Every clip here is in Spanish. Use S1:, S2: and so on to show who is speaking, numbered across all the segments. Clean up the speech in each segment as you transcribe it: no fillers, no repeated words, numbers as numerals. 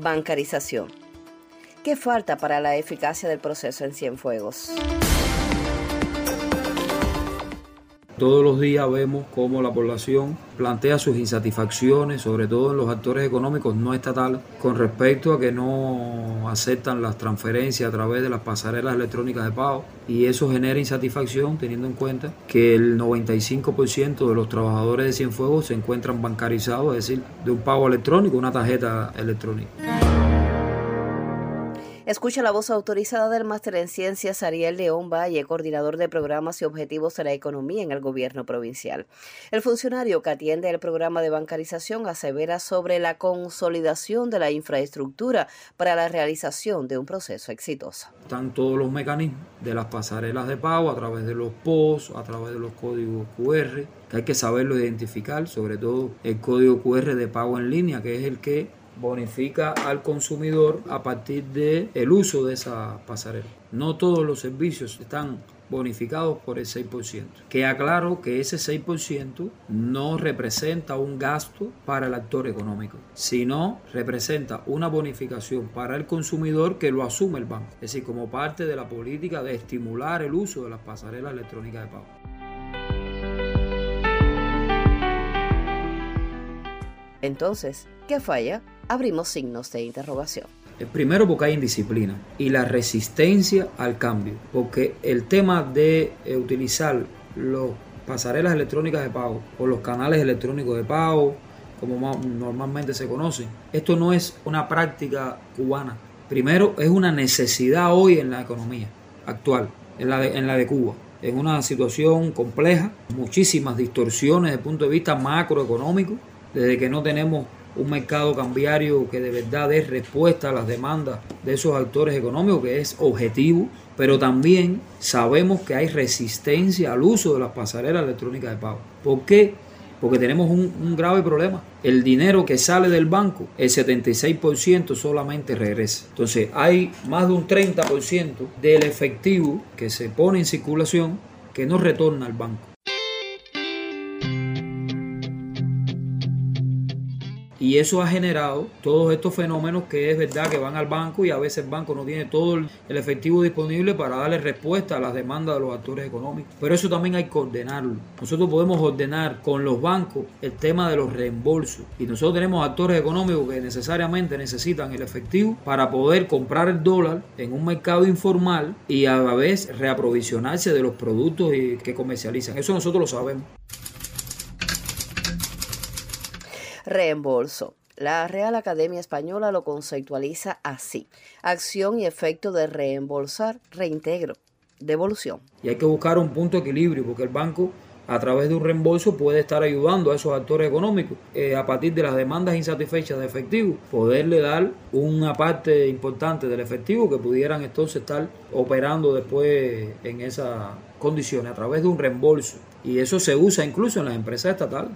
S1: Bancarización. ¿Qué falta para la eficacia del proceso en Cienfuegos?
S2: Todos los días vemos cómo la población plantea sus insatisfacciones, sobre todo en los actores económicos no estatales, con respecto a que no aceptan las transferencias a través de las pasarelas electrónicas de pago, y eso genera insatisfacción teniendo en cuenta que el 95% de los trabajadores de Cienfuegos se encuentran bancarizados, es decir, de un pago electrónico, una tarjeta electrónica.
S1: Escucha la voz autorizada del máster en Ciencias Ariel León Valle, coordinador de programas y objetivos de la economía en el gobierno provincial. El funcionario que atiende el programa de bancarización asevera sobre la consolidación de la infraestructura para la realización de un proceso exitoso.
S2: Están todos los mecanismos de las pasarelas de pago a través de los POS, a través de los códigos QR, que hay que saberlo identificar, sobre todo el código QR de pago en línea, que es el que bonifica al consumidor a partir del uso de esa pasarela. No todos los servicios están bonificados por el 6%. Queda claro que ese 6% no representa un gasto para el actor económico, sino representa una bonificación para el consumidor que lo asume el banco. Es decir, como parte de la política de estimular el uso de las pasarelas electrónicas de pago.
S1: Entonces, ¿qué falla? Abrimos signos de interrogación.
S2: Primero, porque hay indisciplina y la resistencia al cambio, porque el tema de utilizar las pasarelas electrónicas de pago o los canales electrónicos de pago, como normalmente se conocen, esto no es una práctica cubana. Primero, es una necesidad hoy en la economía actual, en la de Cuba, en una situación compleja, muchísimas distorsiones desde el punto de vista macroeconómico, desde que no tenemos un mercado cambiario que de verdad dé respuesta a las demandas de esos actores económicos, que es objetivo, pero también sabemos que hay resistencia al uso de las pasarelas electrónicas de pago. ¿Por qué? Porque tenemos un grave problema. El dinero que sale del banco, el 76% solamente regresa. Entonces hay más de un 30% del efectivo que se pone en circulación que no retorna al banco. Y eso ha generado todos estos fenómenos que es verdad que van al banco y a veces el banco no tiene todo el efectivo disponible para darle respuesta a las demandas de los actores económicos. Pero eso también hay que ordenarlo. Nosotros podemos ordenar con los bancos el tema de los reembolsos. Y nosotros tenemos actores económicos que necesariamente necesitan el efectivo para poder comprar el dólar en un mercado informal y a la vez reaprovisionarse de los productos que comercializan. Eso nosotros lo sabemos.
S1: Reembolso. La Real Academia Española lo conceptualiza así: acción y efecto de reembolsar, reintegro, devolución.
S2: Y hay que buscar un punto de equilibrio, porque el banco a través de un reembolso puede estar ayudando a esos actores económicos a partir de las demandas insatisfechas de efectivo, poderle dar una parte importante del efectivo que pudieran entonces estar operando después en esas condiciones a través de un reembolso. Y eso se usa incluso en las empresas estatales.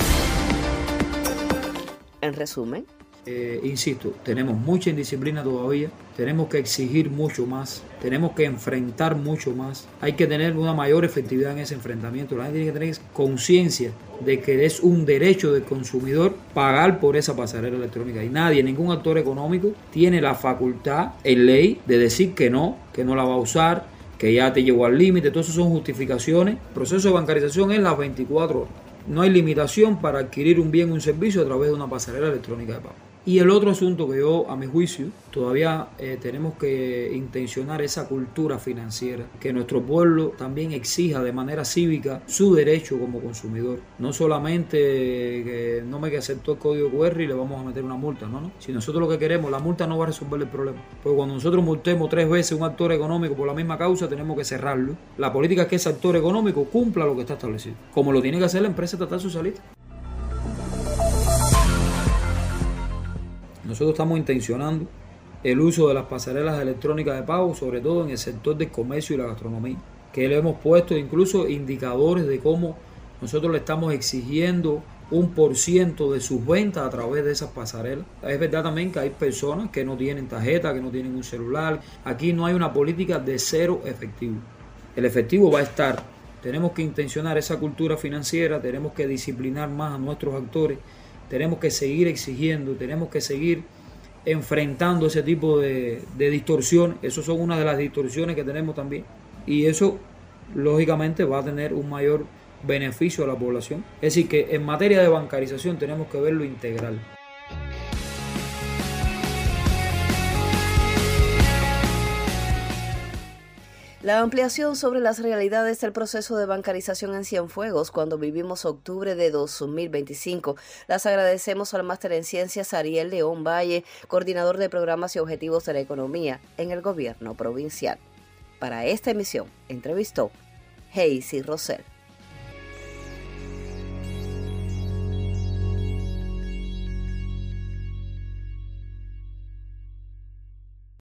S1: En resumen,
S2: insisto, tenemos mucha indisciplina todavía, tenemos que exigir mucho más, tenemos que enfrentar mucho más, hay que tener una mayor efectividad en ese enfrentamiento. La gente tiene que tener conciencia de que es un derecho del consumidor pagar por esa pasarela electrónica, y nadie, ningún actor económico tiene la facultad en ley de decir que no la va a usar, que ya te llegó al límite. Todo eso son justificaciones. El proceso de bancarización es las 24 horas. No hay limitación para adquirir un bien o un servicio a través de una pasarela electrónica de pago. Y el otro asunto que yo, a mi juicio, todavía tenemos que intencionar esa cultura financiera, que nuestro pueblo también exija de manera cívica su derecho como consumidor. No solamente que no me aceptó el código QR y le vamos a meter una multa, no. Si nosotros lo que queremos, la multa no va a resolver el problema. Porque cuando nosotros multemos 3 veces un actor económico por la misma causa, tenemos que cerrarlo. La política es que ese actor económico cumpla lo que está establecido, como lo tiene que hacer la empresa estatal socialista. Nosotros estamos intencionando el uso de las pasarelas electrónicas de pago, sobre todo en el sector del comercio y la gastronomía, que le hemos puesto incluso indicadores de cómo nosotros le estamos exigiendo un % de sus ventas a través de esas pasarelas. Es verdad también que hay personas que no tienen tarjeta, que no tienen un celular. Aquí no hay una política de cero efectivo. El efectivo va a estar. Tenemos que intencionar esa cultura financiera, tenemos que disciplinar más a nuestros actores. Tenemos que seguir exigiendo, tenemos que seguir enfrentando ese tipo de distorsión. Eso son una de las distorsiones que tenemos también. Y eso, lógicamente, va a tener un mayor beneficio a la población. Es decir, que en materia de bancarización tenemos que verlo integral.
S1: La ampliación sobre las realidades del proceso de bancarización en Cienfuegos cuando vivimos octubre de 2025. Las agradecemos al máster en ciencias Ariel León Valle, coordinador de programas y objetivos de la economía en el gobierno provincial. Para esta emisión, entrevistó Hazy Rosell.